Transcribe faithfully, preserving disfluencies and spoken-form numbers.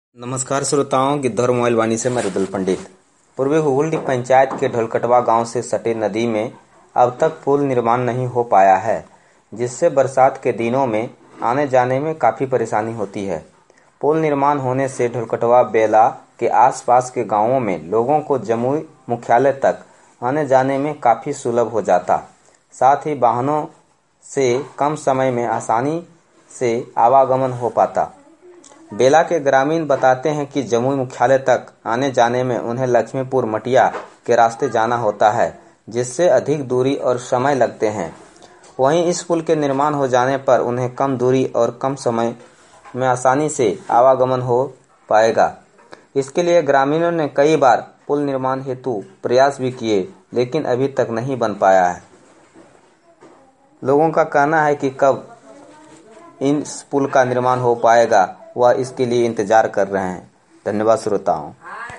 नमस्कार श्रोताओं, गिद्धौर मोबाइल वाणी से मैं रुदल पंडित। पूर्वी हुगुलडी पंचायत के ढोलकटवा गांव से सटे नदी में अब तक पुल निर्माण नहीं हो पाया है, जिससे बरसात के दिनों में आने जाने में काफ़ी परेशानी होती है। पुल निर्माण होने से ढोलकटवा बेला के आसपास के गांवों में लोगों को जमुई मुख्यालय तक आने जाने में काफ़ी सुलभ हो जाता। साथ ही वाहनों से कम समय में आसानी से आवागमन हो पाता। बेला के ग्रामीण बताते हैं कि जमुई मुख्यालय तक आने जाने में उन्हें लक्ष्मीपुर मटिया के रास्ते जाना होता है, जिससे अधिक दूरी और समय लगते हैं। वहीं इस पुल के निर्माण हो जाने पर उन्हें कम दूरी और कम समय में आसानी से आवागमन हो पाएगा। इसके लिए ग्रामीणों ने कई बार पुल निर्माण हेतु प्रयास भी किए, लेकिन अभी तक नहीं बन पाया है। लोगों का कहना है कि कब इस पुल का निर्माण हो पाएगा, वह इसके लिए इंतजार कर रहे हैं। धन्यवाद श्रोताओं।